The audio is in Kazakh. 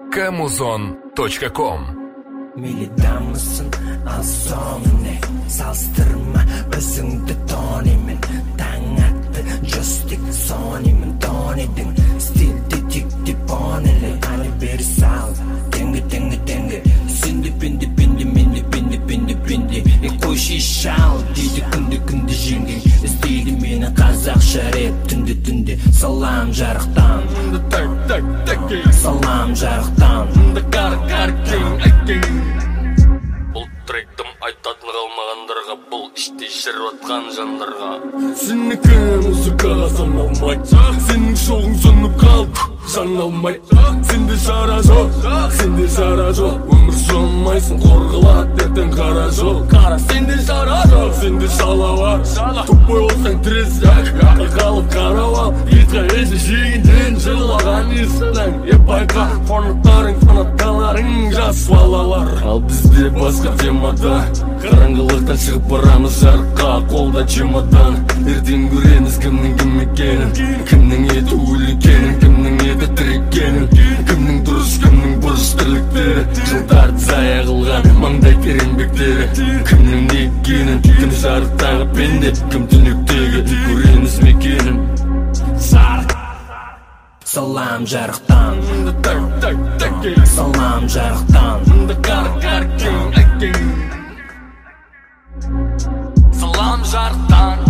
kamuzon.com. Милидамысын ал соңыне салыстырма өзіңді тонимын. Таң атты жостик сонимын тонидың стилді тикті понелі аны бері сал теңгі сінді пінді қойши шал дейді күнді жеңген іздейді мені қазақша рэп түнді салам жарықтан Бұл тректім айтатын қалмағандарға, бұл іште шырватқан жандарға. Сенікі музыкаға саналмай, сенің шоғың сөніп қалып жаналмай. Сенде шара жоқ, өмір сонмайсың, қорғылады ертең қара жол. Сенде шара жоқ, сенде шала бар, тупой болсаң тіресек, қалып қарап ал. Битқа есі жегенден жылаған естің, байқа фанаттарың жас балалар. Ал бізде басқа темада, қараңғылықтан шығып барамыз жарыққа, қолда чемодан. Ертең көреміз кімнің кім екенін, кімнің еті өлі екенін, кімнің еті тірі екенін, кімнің дұрыс кімнің бұрыс тірліктері, жылдарды зая қылған маңдай тер еңбектері, кімнің не екенін, кім жарықтағы пенде, кім түнектегі көреміз мекенін. Салам жарықтан, салам жарықтан, Салам жарықтан.